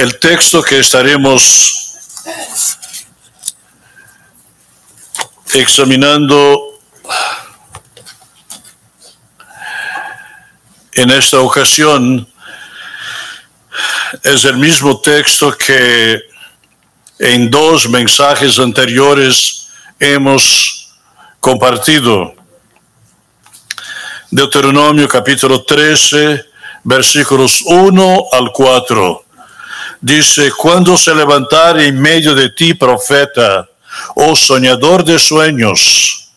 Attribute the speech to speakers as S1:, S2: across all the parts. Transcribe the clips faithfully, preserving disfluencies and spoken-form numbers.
S1: El texto que estaremos examinando en esta ocasión es el mismo texto que en dos mensajes anteriores hemos compartido. Deuteronomio capítulo trece, versículos uno al cuatro. Dice: cuando se levantare en medio de ti profeta o soñador de sueños,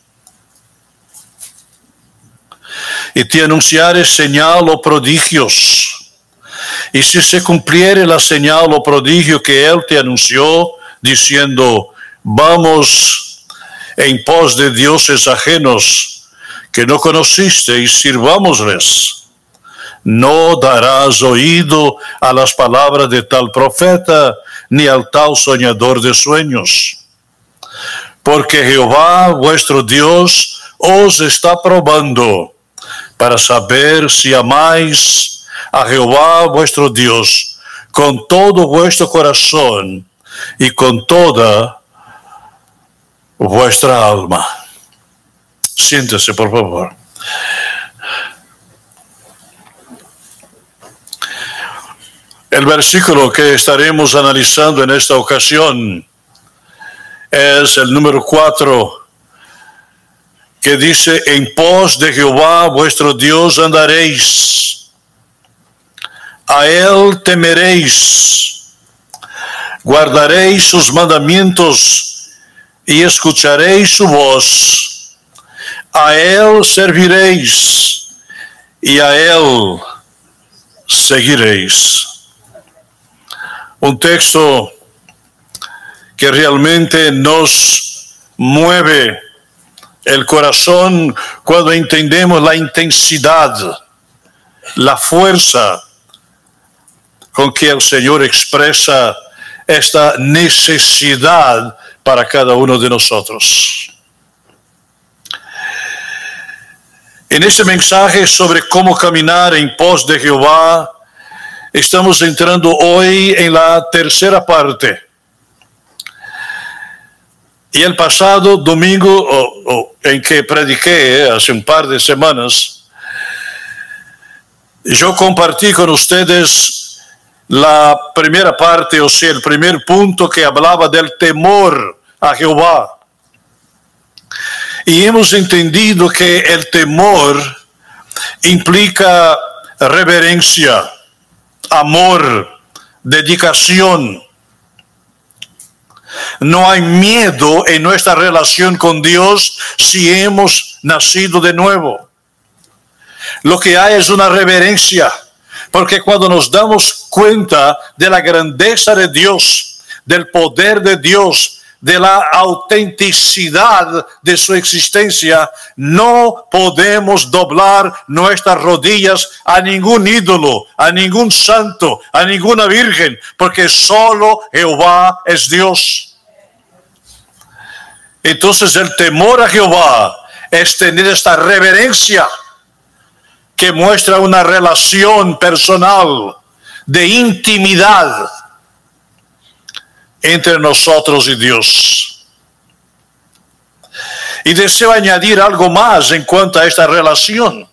S1: y te anunciare señal o prodigios, y si se cumpliere la señal o prodigio que él te anunció, diciendo: vamos en pos de dioses ajenos que no conociste y sirvámosles, no darás oído a las palabras de tal profeta, ni al tal soñador de sueños. Porque Jehová vuestro Dios os está probando, para saber si amáis a Jehová vuestro Dios con todo vuestro corazón y con toda vuestra alma. Siéntese, por favor. El versículo que estaremos analizando en esta ocasión es el número cuatro, que dice: en pos de Jehová vuestro Dios andaréis, a él temeréis, guardaréis sus mandamientos y escucharéis su voz, a él serviréis y a él seguiréis. Un texto que realmente nos mueve el corazón cuando entendemos la intensidad, la fuerza con que el Señor expresa esta necesidad para cada uno de nosotros. En este mensaje sobre cómo caminar en pos de Jehová, estamos entrando hoy en la tercera parte. Y el pasado domingo oh, oh, en que prediqué, hace un par de semanas, yo compartí con ustedes la primera parte, o sea, el primer punto que hablaba del temor a Jehová. Y hemos entendido que el temor implica reverencia, amor, dedicación. No hay miedo en nuestra relación con Dios si hemos nacido de nuevo. Lo que hay es una reverencia, porque cuando nos damos cuenta de la grandeza de Dios, del poder de Dios, de la autenticidad de su existencia, no podemos doblar nuestras rodillas a ningún ídolo, a ningún santo, a ninguna virgen, porque solo Jehová es Dios. Entonces el temor a Jehová es tener esta reverencia que muestra una relación personal de intimidad entre nosotros y Dios. Y deseo añadir algo más en cuanto a esta relación.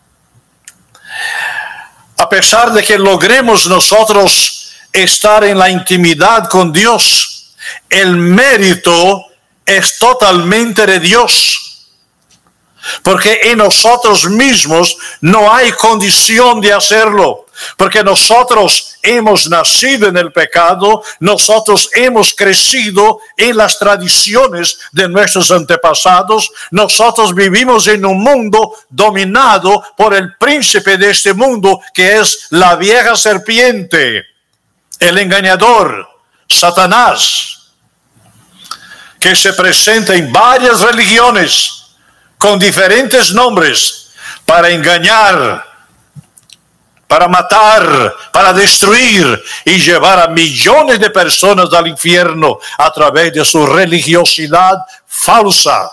S1: A pesar de que logremos nosotros estar en la intimidad con Dios, el mérito es totalmente de Dios. Porque en nosotros mismos no hay condición de hacerlo. Porque nosotros hemos nacido en el pecado, nosotros hemos crecido en las tradiciones de nuestros antepasados, nosotros vivimos en un mundo dominado por el príncipe de este mundo, que es la vieja serpiente, el engañador, Satanás, que se presenta en varias religiones con diferentes nombres para engañar, para matar, para destruir y llevar a millones de personas al infierno a través de su religiosidad falsa,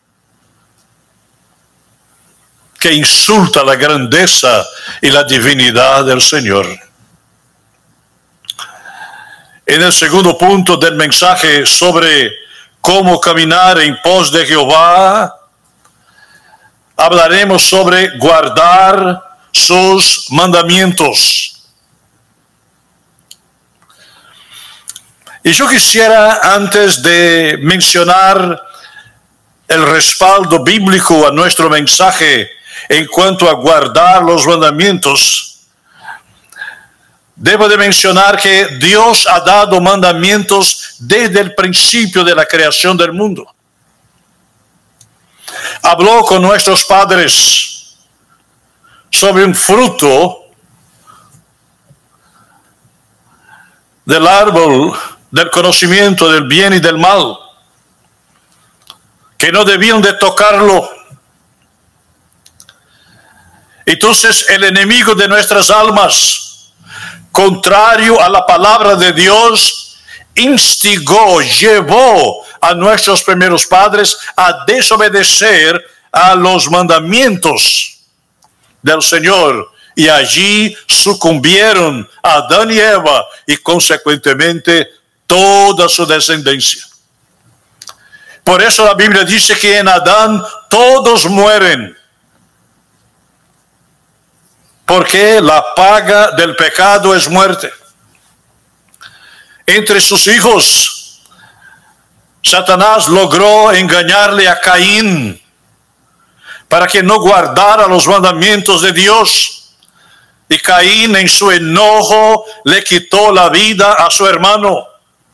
S1: que insulta la grandeza y la divinidad del Señor. En el segundo punto del mensaje sobre cómo caminar en pos de Jehová, hablaremos sobre guardar sus mandamientos. Y yo quisiera, antes de mencionar el respaldo bíblico a nuestro mensaje en cuanto a guardar los mandamientos, debo de mencionar que Dios ha dado mandamientos desde el principio de la creación del mundo. Habló con nuestros padres sobre un fruto del árbol del conocimiento del bien y del mal, que no debían de tocarlo. Entonces el enemigo de nuestras almas, contrario a la palabra de Dios, instigó, llevó a nuestros primeros padres a desobedecer a los mandamientos del Señor, y allí sucumbieron Adán y Eva y consecuentemente toda su descendencia. Por eso la Biblia dice que en Adán todos mueren, porque la paga del pecado es muerte. Entre sus hijos, Satanás logró engañarle a Caín para que no guardara los mandamientos de Dios. Y Caín, en su enojo, le quitó la vida a su hermano.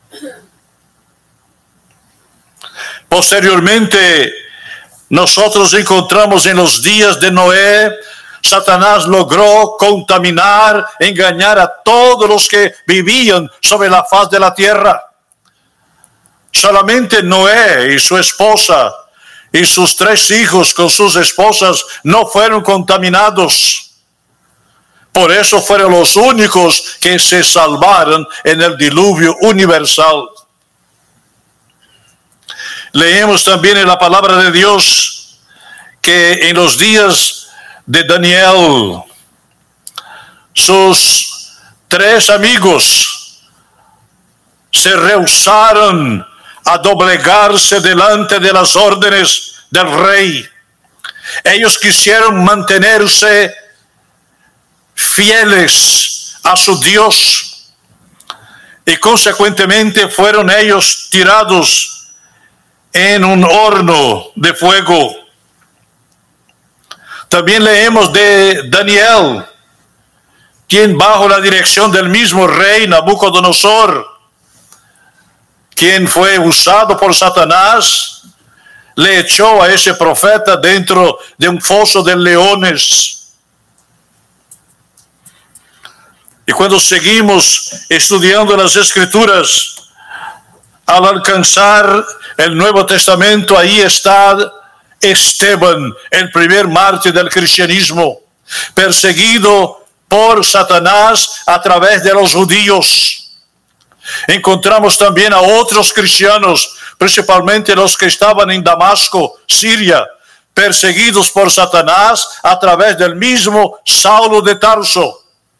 S1: Posteriormente, nosotros encontramos en los días de Noé, Satanás logró contaminar, engañar a todos los que vivían sobre la faz de la tierra. Solamente Noé y su esposa y sus tres hijos con sus esposas no fueron contaminados. Por eso fueron los únicos que se salvaron en el diluvio universal. Leemos también en la palabra de Dios que en los días de Daniel, sus tres amigos se rehusaron a doblegarse delante de las órdenes del rey. Ellos quisieron mantenerse fieles a su Dios y consecuentemente fueron ellos tirados en un horno de fuego. También leemos de Daniel, quien bajo la dirección del mismo rey Nabucodonosor, quien fue usado por Satanás, le echó a ese profeta dentro de un foso de leones. Y cuando seguimos estudiando las Escrituras, al alcanzar el Nuevo Testamento, ahí está Esteban, el primer mártir del cristianismo, perseguido por Satanás a través de los judíos. Encontramos también a otros cristianos, principalmente los que estaban en Damasco, Siria, perseguidos por Satanás a través del mismo Saulo de Tarso.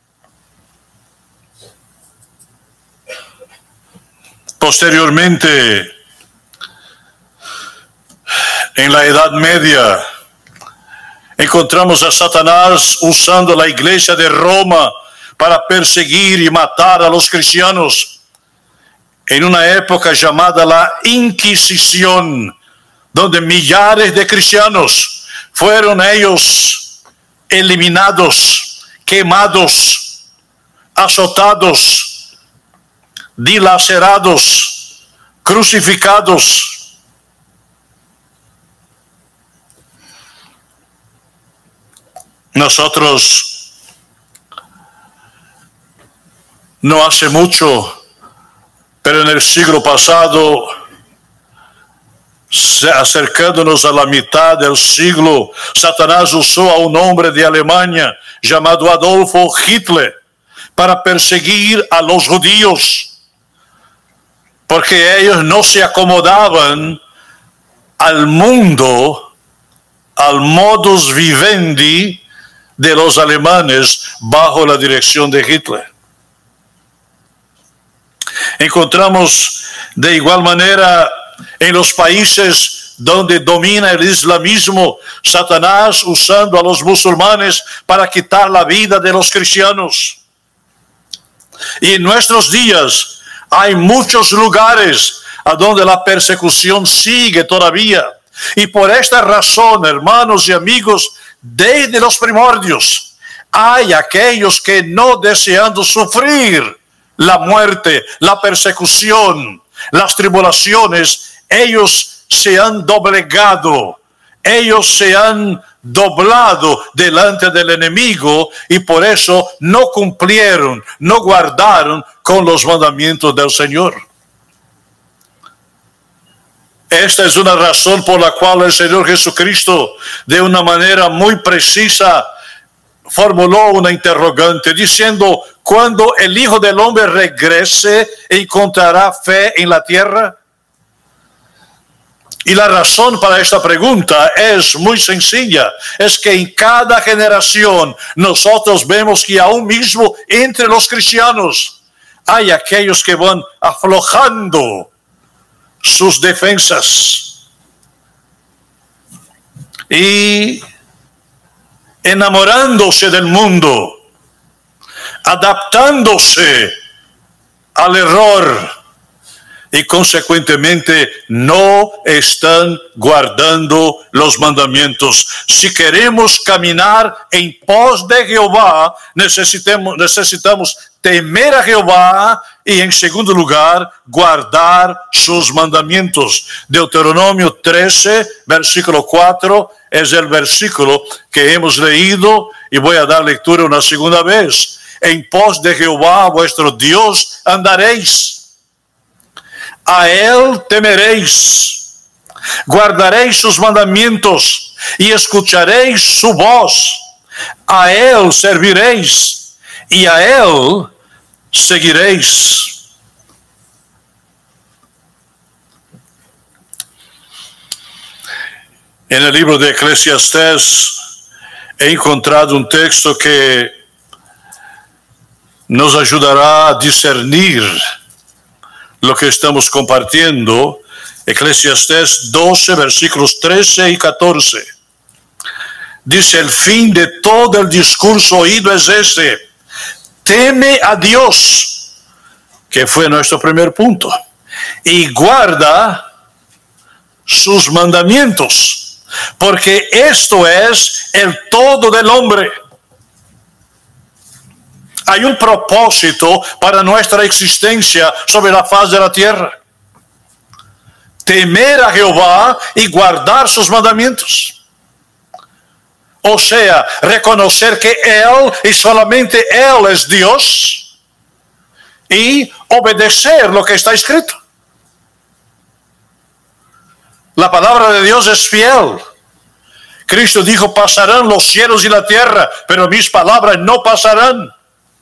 S1: Posteriormente, en la Edad Media, encontramos a Satanás usando la iglesia de Roma para perseguir y matar a los cristianos en una época llamada la Inquisición, donde millares de cristianos fueron ellos eliminados, quemados, azotados, dilacerados, crucificados. Nosotros no hace mucho, pero en el siglo pasado, acercándonos a la mitad del siglo, Satanás usó a un hombre de Alemania llamado Adolfo Hitler para perseguir a los judíos, porque ellos no se acomodaban al mundo, al modus vivendi de los alemanes bajo la dirección de Hitler. Encontramos de igual manera en los países donde domina el islamismo, Satanás usando a los musulmanes para quitar la vida de los cristianos. Y en nuestros días hay muchos lugares a donde la persecución sigue todavía. Y por esta razón, hermanos y amigos, desde los primordios, hay aquellos que no deseando sufrir la muerte, la persecución, las tribulaciones, ellos se han doblegado, ellos se han doblado delante del enemigo y por eso no cumplieron, no guardaron con los mandamientos del Señor. Esta es una razón por la cual el Señor Jesucristo, de una manera muy precisa, formuló una interrogante diciendo: ¿cuándo el Hijo del Hombre regrese, encontrará fe en la tierra? Y la razón para esta pregunta es muy sencilla. Es que en cada generación nosotros vemos que aún mismo entre los cristianos hay aquellos que van aflojando sus defensas y enamorándose del mundo, adaptándose al error y consecuentemente no están guardando los mandamientos. Si queremos caminar en pos de Jehová, necesitamos, necesitamos temer a Jehová y en segundo lugar, guardar sus mandamientos. Deuteronomio trece, versículo cuatro, es el versículo que hemos leído y voy a dar lectura una segunda vez. En pos de Jehová, vuestro Dios, andaréis. A él temeréis, guardaréis sus mandamientos y escucharéis su voz. A él serviréis y a él seguiréis. En el libro de Eclesiastés he encontrado un texto que nos ayudará a discernir lo que estamos compartiendo. Eclesiastés doce, versículos trece y catorce. Dice: el fin de todo el discurso oído es este: teme a Dios, que fue nuestro primer punto, y guarda sus mandamientos, porque esto es el todo del hombre. Hay un propósito para nuestra existencia sobre la faz de la tierra: temer a Jehová y guardar sus mandamientos. O sea, reconocer que Él y solamente Él es Dios y obedecer lo que está escrito. La palabra de Dios es fiel. Cristo dijo: pasarán los cielos y la tierra, pero mis palabras no pasarán.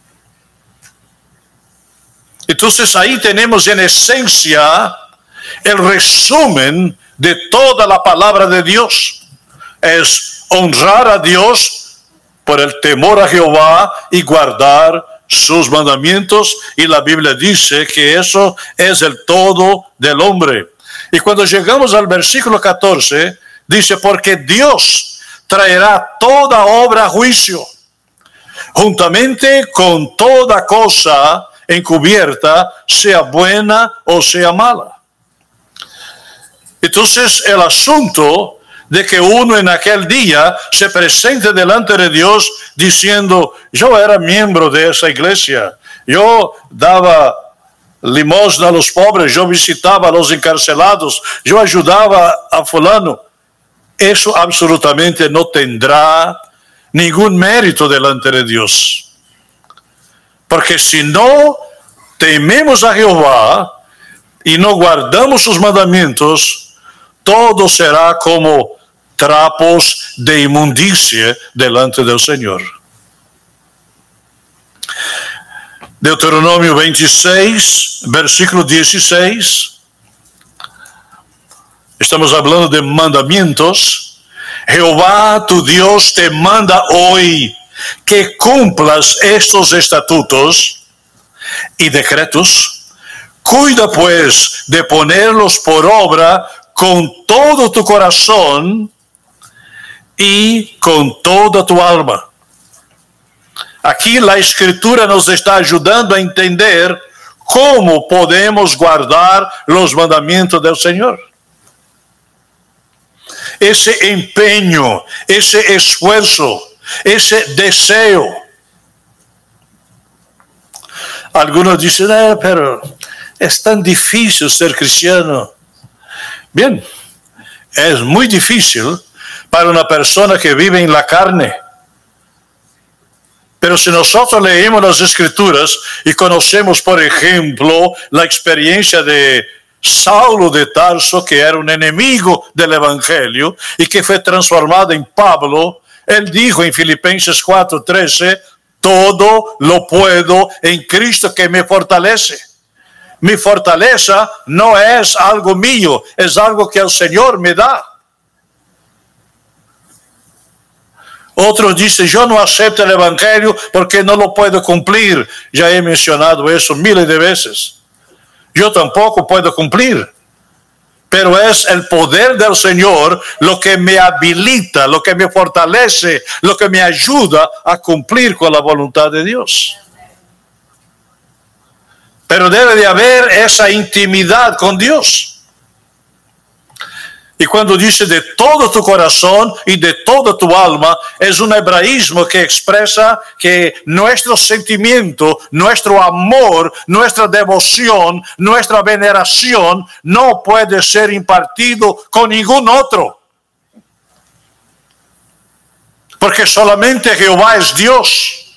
S1: Entonces ahí tenemos en esencia el resumen de toda la palabra de Dios. Es honrar a Dios por el temor a Jehová y guardar sus mandamientos. Y la Biblia dice que eso es el todo del hombre. Y cuando llegamos al versículo catorce, dice: porque Dios traerá toda obra a juicio, juntamente con toda cosa encubierta, sea buena o sea mala. Entonces el asunto de que uno en aquel día se presente delante de Dios diciendo: yo era miembro de esa iglesia, yo daba limosna a los pobres, yo visitaba a los encarcelados, yo ayudaba a fulano, eso absolutamente no tendrá ningún mérito delante de Dios. Porque si no tememos a Jehová y no guardamos sus mandamientos, todo será como trapos de inmundicia delante del Señor. Deuteronomio veintiséis, versículo dieciséis. Estamos hablando de mandamientos. Jehová tu Dios te manda hoy que cumplas estos estatutos y decretos Cuida pues de ponerlos por obra con todo tu corazón y con toda tu alma. Aquí la Escritura nos está ayudando a entender cómo podemos guardar los mandamientos del Señor. Ese empeño, ese esfuerzo, ese deseo. Algunos dicen, eh, pero es tan difícil ser cristiano. Bien, es muy difícil para una persona que vive en la carne. Pero si nosotros leemos las Escrituras y conocemos, por ejemplo, la experiencia de Saulo de Tarso, que era un enemigo del Evangelio y que fue transformado en Pablo, él dijo en Filipenses cuatro trece, todo lo puedo en Cristo que me fortalece. Mi fortaleza no es algo mío, es algo que el Señor me da. Otros dicen, yo no acepto el Evangelio porque no lo puedo cumplir. Ya he mencionado eso miles de veces. Yo tampoco puedo cumplir. Pero es el poder del Señor lo que me habilita, lo que me fortalece, lo que me ayuda a cumplir con la voluntad de Dios. Pero debe de haber esa intimidad con Dios. Y cuando dice de todo tu corazón y de toda tu alma, es un hebraísmo que expresa que nuestro sentimiento, nuestro amor, nuestra devoción, nuestra veneración no puede ser impartido con ningún otro. Porque solamente Jehová es Dios.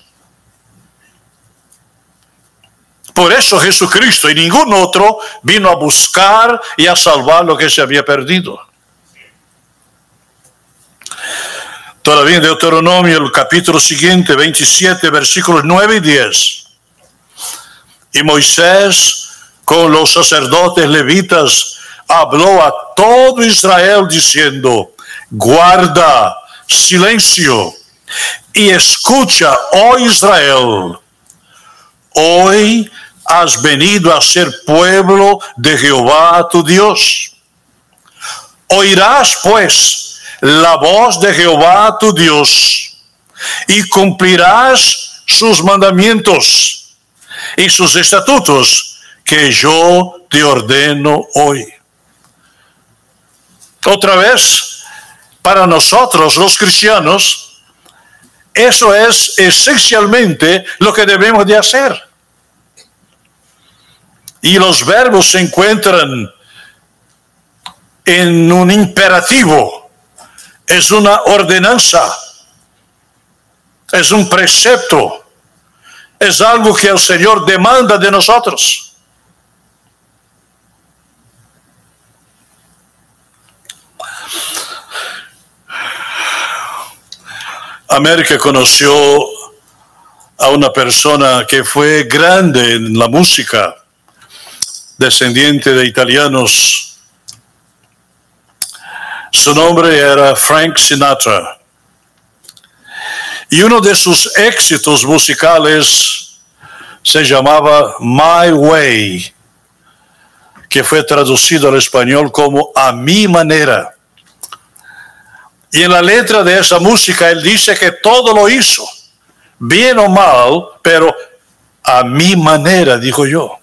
S1: Por eso Jesucristo y ningún otro vino a buscar y a salvar lo que se había perdido. Todavía en Deuteronomio, el capítulo siguiente, veintisiete, versículos nueve y diez. Y Moisés, con los sacerdotes levitas, habló a todo Israel diciendo, guarda silencio y escucha, oh Israel, hoy has venido a ser pueblo de Jehová tu Dios. Oirás pues la voz de Jehová tu Dios, y cumplirás sus mandamientos y sus estatutos que yo te ordeno hoy. Otra vez, para nosotros los cristianos, eso es esencialmente lo que debemos de hacer. Y los verbos se encuentran en un imperativo. Es una ordenanza, es un precepto, es algo que el Señor demanda de nosotros. América conoció a una persona que fue grande en la música, descendiente de italianos. Su nombre era Frank Sinatra. Y uno de sus éxitos musicales se llamaba My Way, que fue traducido al español como A Mi Manera. Y en la letra de esa música él dice que todo lo hizo, bien o mal, pero a mi manera, dijo yo.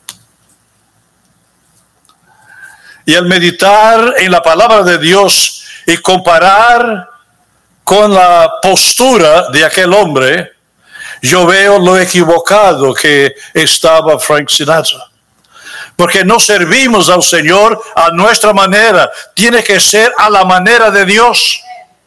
S1: Y al meditar en la palabra de Dios y comparar con la postura de aquel hombre, yo veo lo equivocado que estaba Frank Sinatra. Porque no servimos al Señor a nuestra manera, tiene que ser a la manera de Dios.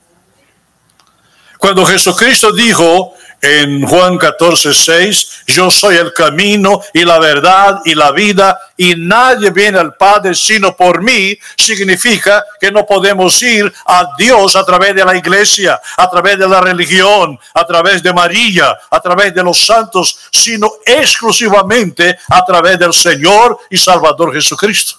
S1: Cuando Jesucristo dijo en Juan catorce seis, yo soy el camino y la verdad y la vida, y nadie viene al Padre sino por mí, significa que no podemos ir a Dios a través de la iglesia, a través de la religión, a través de María, a través de los santos, sino exclusivamente a través del Señor y Salvador Jesucristo.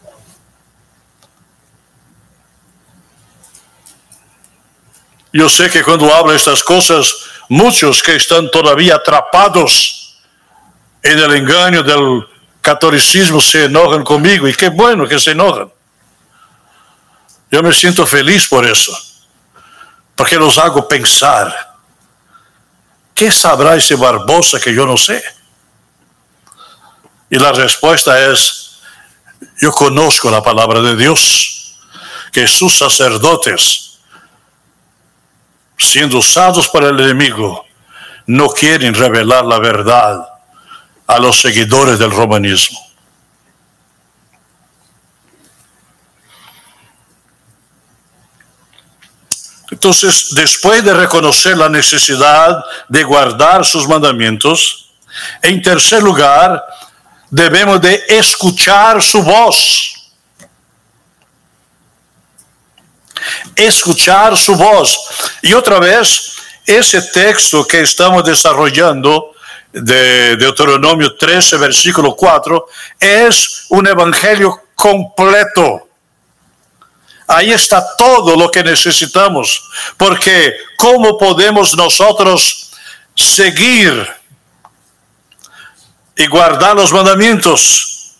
S1: Yo sé que cuando hablo estas cosas, muchos que están todavía atrapados en el engaño del catolicismo se enojan conmigo, y qué bueno que se enojan. Yo me siento feliz por eso, porque los hago pensar. ¿Qué sabrá ese Barbosa que yo no sé? Y la respuesta es, yo conozco la palabra de Dios, que sus sacerdotes, siendo usados para el enemigo, no quieren revelar la verdad a los seguidores del romanismo. Entonces, después de reconocer la necesidad de guardar sus mandamientos, en tercer lugar, debemos de escuchar su voz. Escuchar su voz. Y otra vez, ese texto que estamos desarrollando de Deuteronomio trece, versículo cuatro, es un evangelio completo. Ahí está todo lo que necesitamos, porque ¿cómo podemos nosotros seguir y guardar los mandamientos?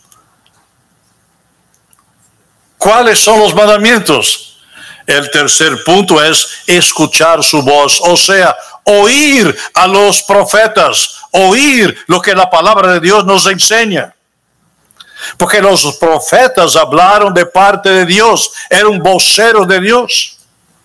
S1: ¿Cuáles son los mandamientos? El tercer punto es escuchar su voz, o sea, oír a los profetas, oír lo que la palabra de Dios nos enseña. Porque los profetas hablaron de parte de Dios, eran voceros de Dios.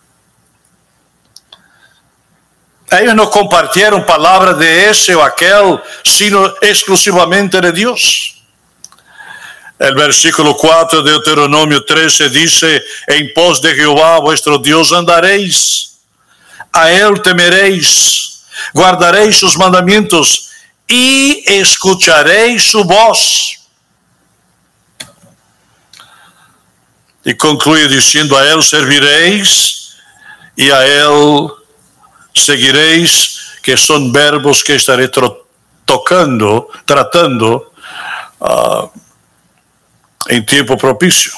S1: Ellos no compartieron palabras de ese o aquel, sino exclusivamente de Dios. El versículo cuatro de Deuteronomio trece dice, en pos de Jehová vuestro Dios andaréis, a él temeréis, guardaréis sus mandamientos y escucharéis su voz. Y concluye diciendo, a él serviréis y a él seguiréis, que son verbos que estaré tocando, tratando uh, en tiempo propicio.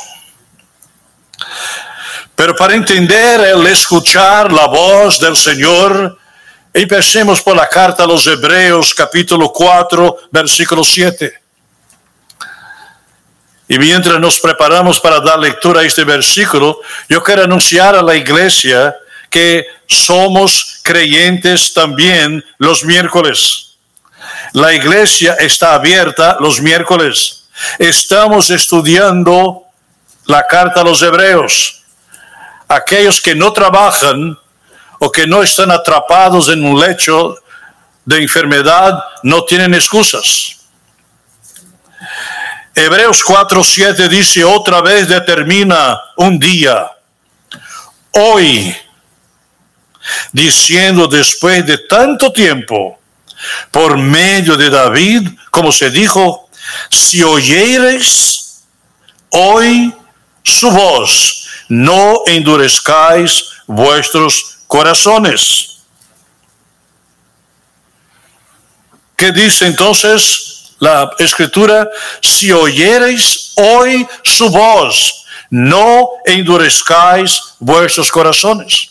S1: Pero para entender el escuchar la voz del Señor, empecemos por la carta a los Hebreos, capítulo cuatro, versículo siete. Y mientras nos preparamos para dar lectura a este versículo, yo quiero anunciar a la iglesia que somos creyentes también los miércoles. La iglesia está abierta los miércoles. Estamos estudiando la carta a los Hebreos. Aquellos que no trabajan o que no están atrapados en un lecho de enfermedad no tienen excusas. Hebreos cuatro siete dice, otra vez determina un día, hoy, diciendo después de tanto tiempo, por medio de David, como se dijo, si oyereis hoy su voz, no endurezcáis vuestros corazones. ¿Qué dice entonces la Escritura? Si oyereis hoy su voz, no endurezcáis vuestros corazones.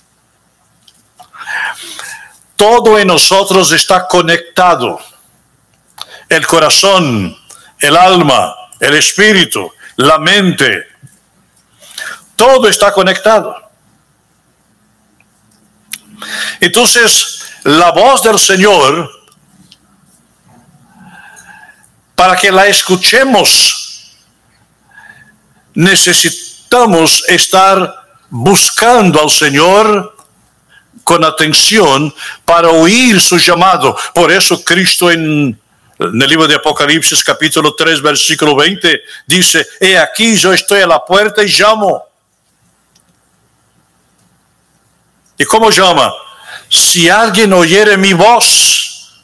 S1: Todo en nosotros está conectado. El corazón, el alma, el espíritu, la mente. Todo está conectado. Entonces, la voz del Señor, para que la escuchemos, necesitamos estar buscando al Señor con atención para oír su llamado. Por eso Cristo en, en el libro de Apocalipsis capítulo tres versículo veinte dice, he aquí yo estoy a la puerta y llamo. ¿Y cómo llama? Si alguien oyere mi voz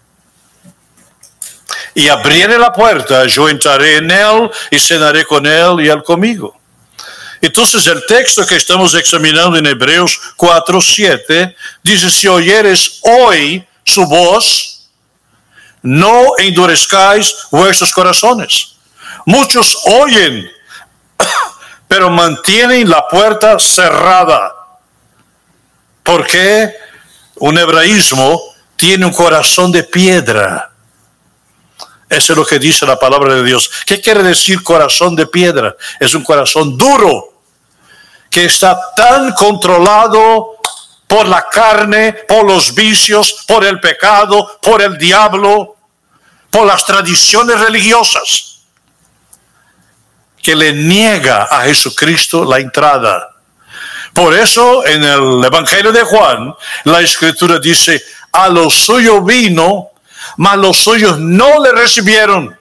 S1: y abriere la puerta, yo entraré en él y cenaré con él y él conmigo. Entonces el texto que estamos examinando en Hebreos cuatro siete dice, si oyeres hoy su voz, no endurezcáis vuestros corazones. Muchos oyen, pero mantienen la puerta cerrada. Porque un hebraísmo tiene un corazón de piedra. Eso es lo que dice la palabra de Dios. ¿Qué quiere decir corazón de piedra? Es un corazón duro, que está tan controlado por la carne, por los vicios, por el pecado, por el diablo, por las tradiciones religiosas, que le niega a Jesucristo la entrada. Por eso en el Evangelio de Juan, la Escritura dice, a los suyos vino, mas los suyos no le recibieron.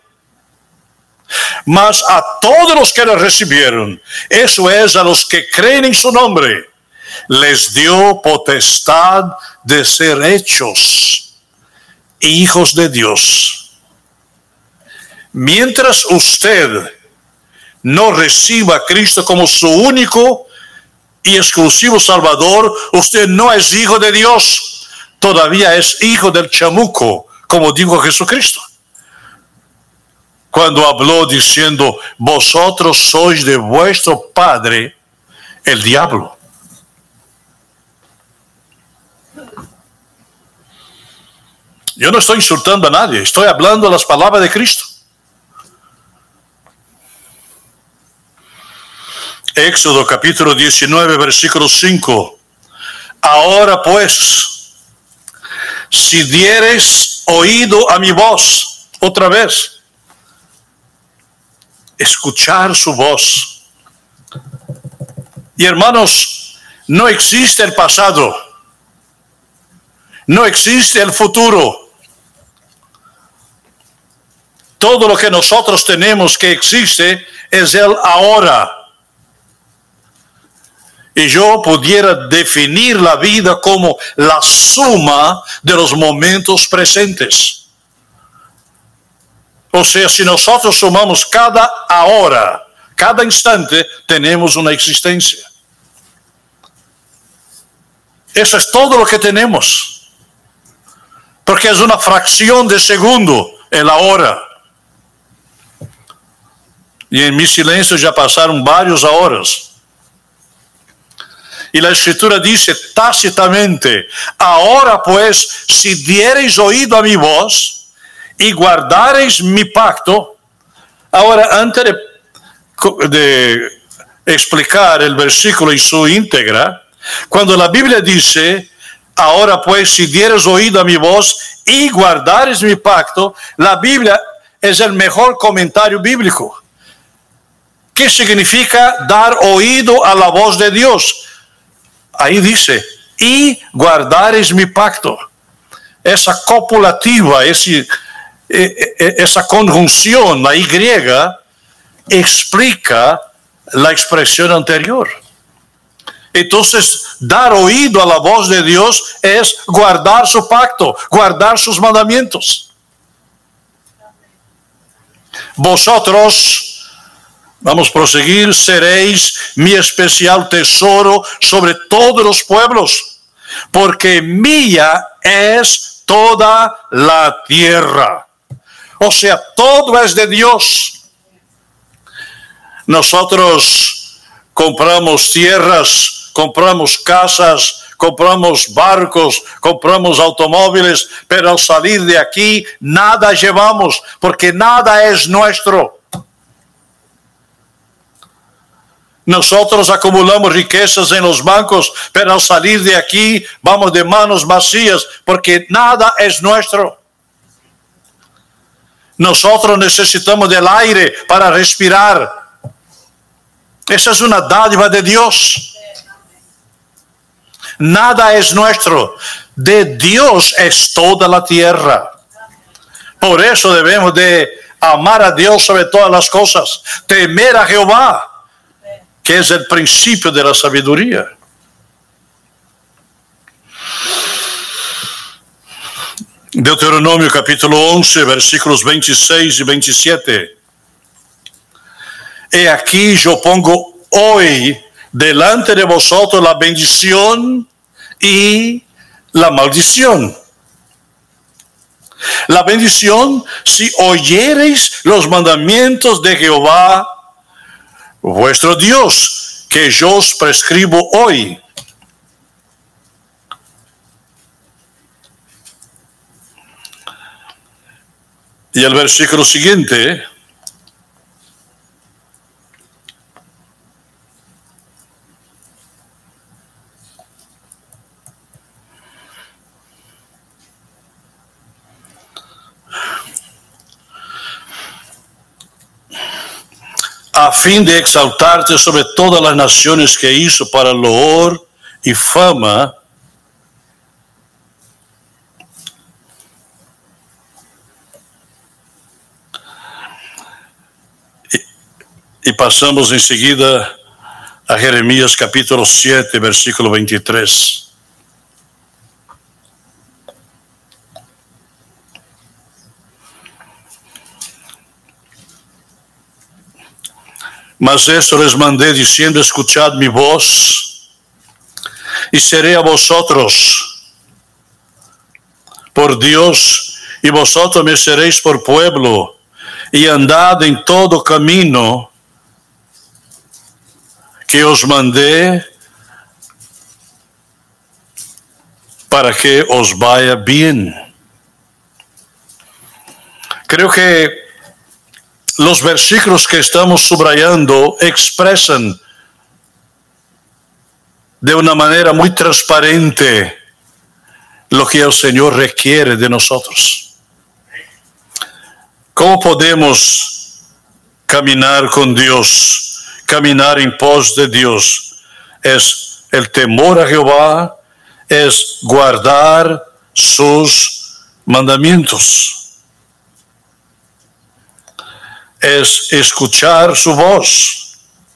S1: Mas a todos los que le recibieron, eso es, a los que creen en su nombre, les dio potestad de ser hechos hijos de Dios. Mientras usted no reciba a Cristo como su único y exclusivo Salvador, usted no es hijo de Dios, todavía es hijo del chamuco, como dijo Jesucristo, cuando habló diciendo, vosotros sois de vuestro padre, el diablo. Yo no estoy insultando a nadie, estoy hablando las palabras de Cristo. Éxodo capítulo diecinueve, versículo cinco. Ahora pues, si dieres oído a mi voz, otra vez, escuchar su voz. Y hermanos, no existe el pasado, no existe el futuro. Todo lo que nosotros tenemos que existe es el ahora. Y yo pudiera definir la vida como la suma de los momentos presentes. O sea, si nosotros sumamos cada ahora, cada instante, tenemos una existencia. Eso es todo lo que tenemos. Porque es una fracción de segundo, el ahora. Y en mi silencio ya pasaron varios horas. Y la Escritura dice tácitamente, ahora pues, si diereis oído a mi voz y guardareis mi pacto. Ahora, antes de, de explicar el versículo en su íntegra, cuando la Biblia dice, ahora pues, si diereis oído a mi voz y guardareis mi pacto, la Biblia es el mejor comentario bíblico. ¿Qué significa dar oído a la voz de Dios? Ahí dice, y guardareis mi pacto. Esa copulativa, ese, esa conjunción, la Y, explica la expresión anterior. Entonces, dar oído a la voz de Dios es guardar su pacto, guardar sus mandamientos. Vosotros, vamos a proseguir, seréis mi especial tesoro sobre todos los pueblos, porque mía es toda la tierra. O sea, todo es de Dios. Nosotros compramos tierras, compramos casas, compramos barcos, compramos automóviles, pero al salir de aquí, nada llevamos, porque nada es nuestro. Nosotros acumulamos riquezas en los bancos, pero al salir de aquí vamos de manos vacías, porque nada es nuestro. Nosotros necesitamos del aire para respirar. Esa es una dádiva de Dios. Nada es nuestro. De Dios es toda la tierra. Por eso debemos de amar a Dios sobre todas las cosas, temer a Jehová, que es el principio de la sabiduría. Deuteronomio capítulo once, versículos veintiséis y veintisiete. He aquí yo pongo hoy delante de vosotros la bendición y la maldición. La bendición, si oyereis los mandamientos de Jehová, vuestro Dios, que yo os prescribo hoy. Y el versículo siguiente, a fin de exaltarte sobre todas las naciones que hizo para loor y fama, y, y pasamos enseguida a Jeremías capítulo siete, versículo veintitrés. Mas esto les mandé diciendo, escuchad mi voz, y seré a vosotros por Dios, y vosotros me seréis por pueblo, y andad en todo camino que os mandé, para que os vaya bien. Creo que los versículos que estamos subrayando expresan de una manera muy transparente lo que el Señor requiere de nosotros. ¿Cómo podemos caminar con Dios, caminar en pos de Dios? Es el temor a Jehová, es guardar sus mandamientos. Es escuchar su voz.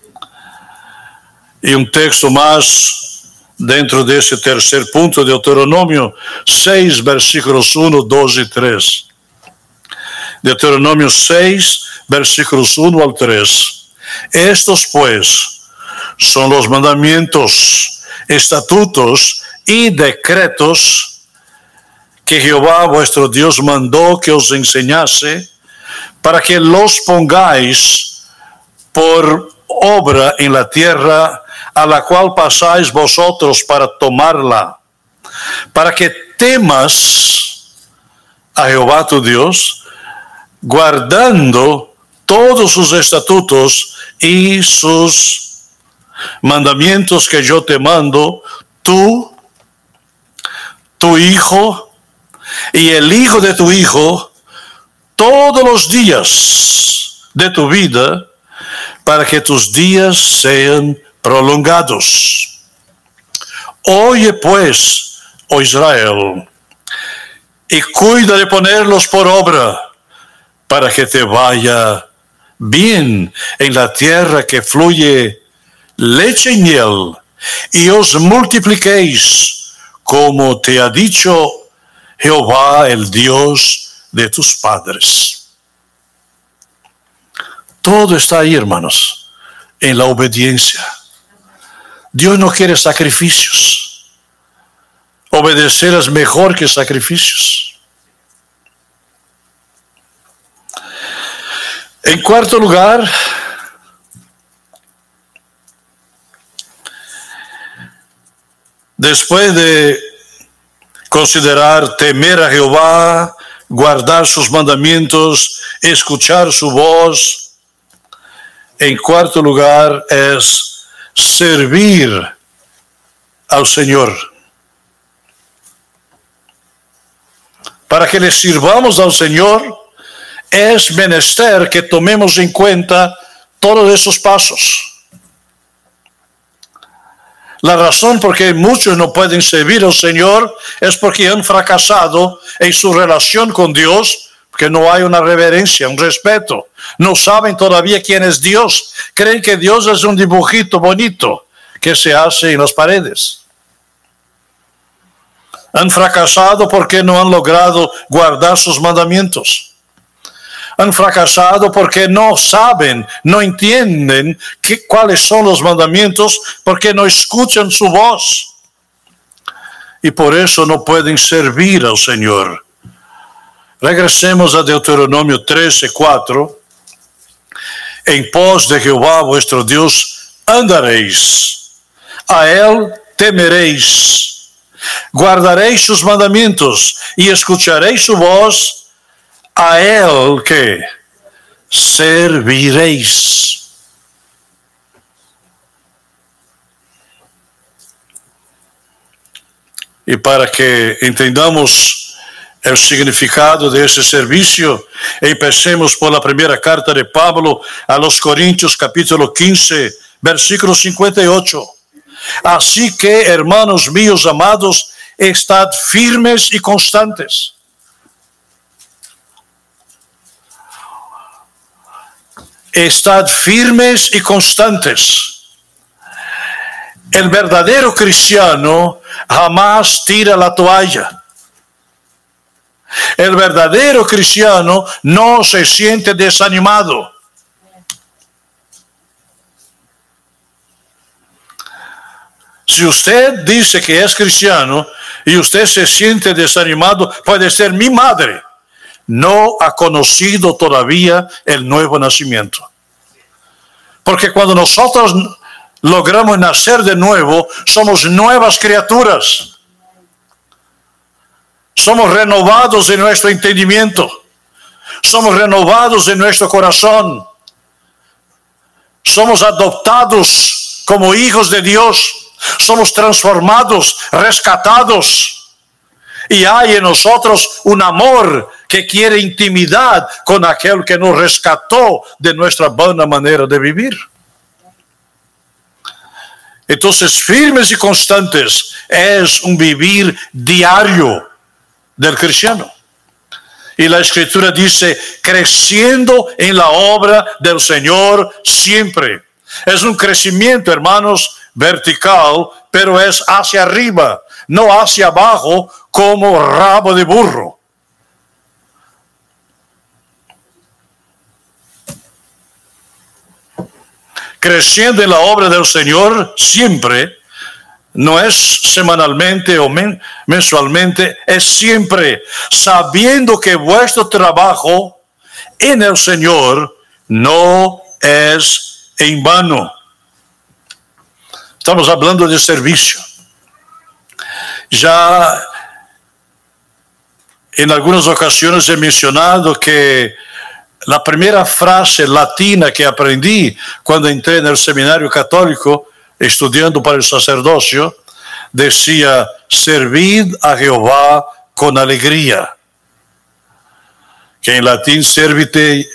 S1: Y un texto más dentro de ese tercer punto de Deuteronomio seis, versículos uno, dos y tres. Deuteronomio seis, versículos uno al tres. Estos pues son los mandamientos, estatutos y decretos que Jehová vuestro Dios mandó que os enseñase, para que los pongáis por obra en la tierra a la cual pasáis vosotros para tomarla, para que temas a Jehová tu Dios, guardando todos sus estatutos y sus mandamientos que yo te mando, tú, tu hijo y el hijo de tu hijo, todos los días de tu vida, para que tus días sean prolongados. Oye pues, oh Israel, y cuida de ponerlos por obra, para que te vaya bien en la tierra que fluye leche y miel, y os multipliquéis, como te ha dicho Jehová, el Dios de tus padres. Todo está ahí, hermanos, en la obediencia. Dios no quiere sacrificios. Obedecer es mejor que sacrificios. En cuarto lugar, después de considerar temer a Jehová, guardar sus mandamientos, escuchar su voz, en cuarto lugar es servir al Señor. Para que le sirvamos al Señor, es menester que tomemos en cuenta todos esos pasos. La razón por qué muchos no pueden servir al Señor es porque han fracasado en su relación con Dios, porque no hay una reverencia, un respeto. No saben todavía quién es Dios. Creen que Dios es un dibujito bonito que se hace en las paredes. Han fracasado porque no han logrado guardar sus mandamientos. Han fracasado porque no saben, no entienden qué, cuáles son los mandamientos, porque no escuchan su voz. Y por eso no pueden servir al Señor. Regresemos a Deuteronomio trece, cuatro. En pos de Jehová vuestro Dios andaréis, a Él temeréis, guardaréis sus mandamientos y escucharéis su voz, a Él que serviréis. Y para que entendamos el significado de ese servicio, empecemos por la primera carta de Pablo a los Corintios, capítulo quince, versículo cincuenta y ocho. Así que, hermanos míos amados, estad firmes y constantes. Estad firmes y constantes. El verdadero cristiano jamás tira la toalla. El verdadero cristiano no se siente desanimado. Si usted dice que es cristiano y usted se siente desanimado, puede ser mi madre. No ha conocido todavía el nuevo nacimiento. Porque cuando nosotros logramos nacer de nuevo, somos nuevas criaturas. Somos renovados en nuestro entendimiento. Somos renovados en nuestro corazón. Somos adoptados como hijos de Dios. Somos transformados, rescatados. Y hay en nosotros un amor que quiere intimidad con aquel que nos rescató de nuestra buena manera de vivir. Entonces, firmes y constantes es un vivir diario del cristiano. Y la Escritura dice, creciendo en la obra del Señor siempre. Es un crecimiento, hermanos, vertical, pero es hacia arriba, no hacia abajo como rabo de burro. Creciendo en la obra del Señor siempre, no es semanalmente o men- mensualmente, es siempre, sabiendo que vuestro trabajo en el Señor no es en vano. Estamos hablando de servicio. Ya en algunas ocasiones he mencionado que la primera frase latina que aprendí cuando entré en el seminario católico, estudiando para el sacerdocio, decía, servid a Jehová con alegría. Que en latín, servite,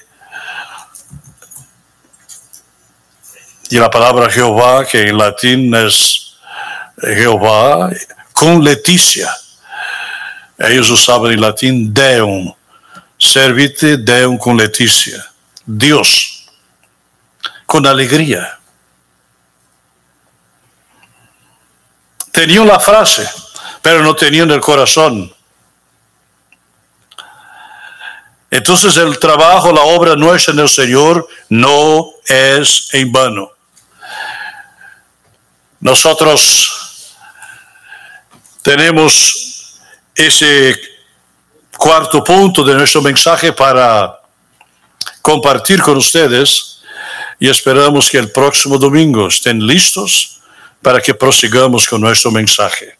S1: y la palabra Jehová, que en latín es Jehová, con leticia. Ellos usaban en latín Deum. Servite Deum con leticia. Dios. Con alegría. Tenían la frase, pero no tenían el corazón. Entonces el trabajo, la obra nuestra en el Señor no es en vano. Nosotros tenemos ese cuarto punto de nuestro mensaje para compartir con ustedes y esperamos que el próximo domingo estén listos para que prosigamos con nuestro mensaje.